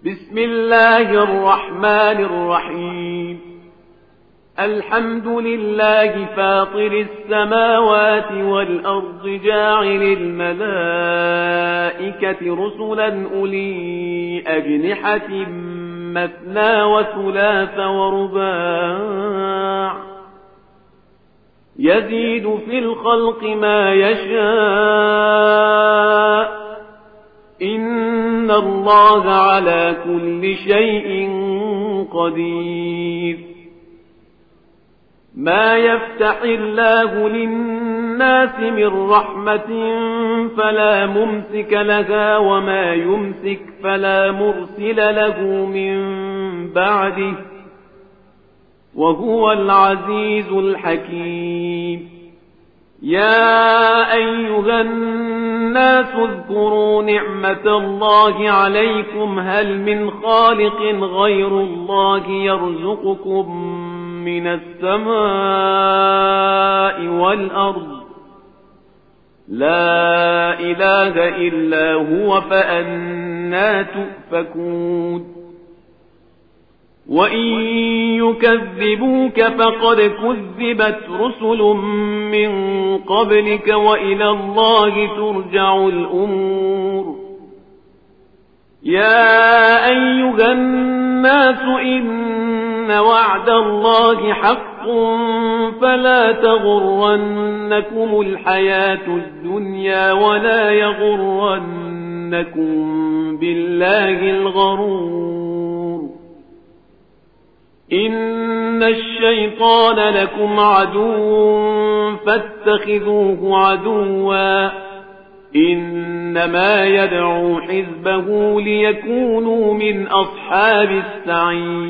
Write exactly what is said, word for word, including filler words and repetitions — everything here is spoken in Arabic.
بسم الله الرحمن الرحيم الحمد لله فاطر السماوات والأرض جاعل الملائكة رسلا أولي أجنحة مثنى وثلاث ورباع يزيد في الخلق ما يشاء إن الله على كل شيء قدير ما يفتح الله للناس من رحمة فلا ممسك لها وما يمسك فلا مرسل له من بعده وهو العزيز الحكيم يا أيها الناس اذكروا نعمة الله عليكم هل من خالق غير الله يرزقكم من السماء والأرض لا إله إلا هو فأنى تؤفكون وإن يكذبوك فقد كذبت رسل من قبلك وإلى الله ترجع الأمور يا أيها الناس إن وعد الله حق فلا تغرنكم الحياة الدنيا ولا يغرنكم بالله الغرور إن الشيطان لكم عدو فاتخذوه عدوا إنما يدعو حزبه ليكونوا من أصحاب السعير